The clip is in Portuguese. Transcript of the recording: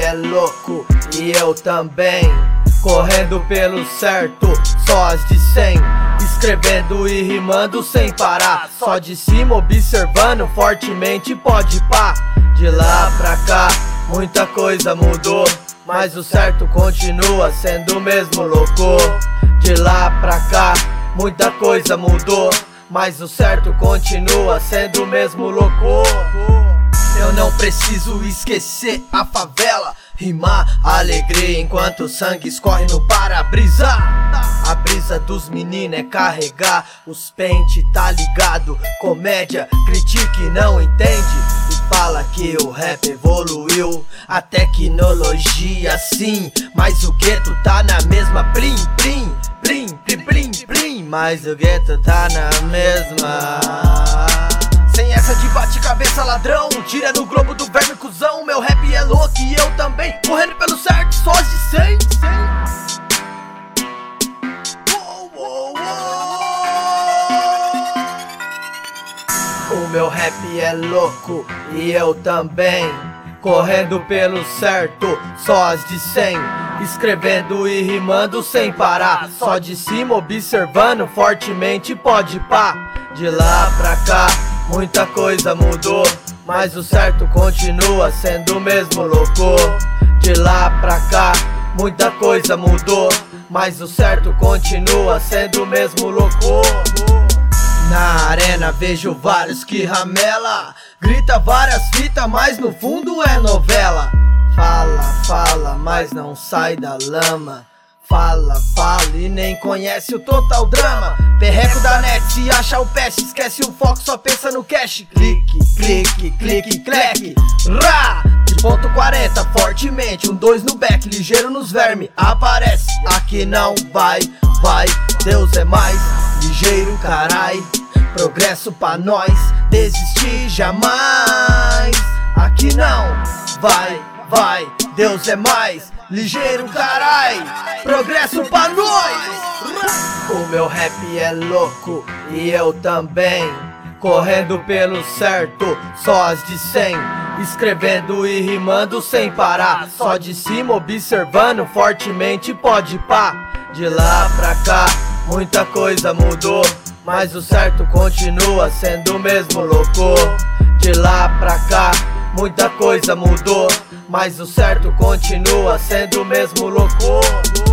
é louco e eu também, correndo pelo certo, só as de 100, escrevendo e rimando sem parar, só de cima observando fortemente, pode pá. De lá pra cá muita coisa mudou, mas o certo continua sendo o mesmo, louco. De lá pra cá muita coisa mudou, mas o certo continua sendo o mesmo, louco. Eu não preciso esquecer a favela, rimar alegria enquanto o sangue escorre no para-brisa. A brisa dos meninos é carregar os pente, tá ligado? Comédia, critica e não entende, e fala que o rap evoluiu, a tecnologia sim, mas o gueto tá na mesma, plim, plim, plim, plim, plim, plim, mas o gueto tá na mesma. Sem essa de bate-cabeça ladrão, tira no globo do verme cuzão. Meu rap é louco e eu também, correndo pelo certo, só as de 100. O meu rap é louco e eu também, correndo pelo certo, só as de 100, escrevendo e rimando sem parar, só de cima observando fortemente, pode pá. De lá pra cá muita coisa mudou, mas o certo continua sendo o mesmo, louco. De lá pra cá muita coisa mudou, mas o certo continua sendo o mesmo, louco. Na arena vejo vários que ramela, grita várias fitas, mas no fundo é novela. Fala, fala, mas não sai da lama. Fala, fala e nem conhece o total drama. Perreco da net, se acha o peste, esquece o foco, só pensa no cash. Clique, clique, clique, cleque, rá! De ponto 40, fortemente, 2 no back, ligeiro nos verme. Aparece, aqui não vai, vai, Deus é mais ligeiro, carai. Progresso pra nós, desistir jamais. Aqui não vai, vai, Deus é mais ligeiro, carai. Progresso pra nós. O meu rap é louco e eu também, correndo pelo certo, só as de 100, escrevendo e rimando sem parar, só de cima observando fortemente, pode pá. De lá pra cá muita coisa mudou, mas o certo continua sendo o mesmo, louco. De lá pra cá muita coisa mudou, mas o certo continua sendo o mesmo, louco.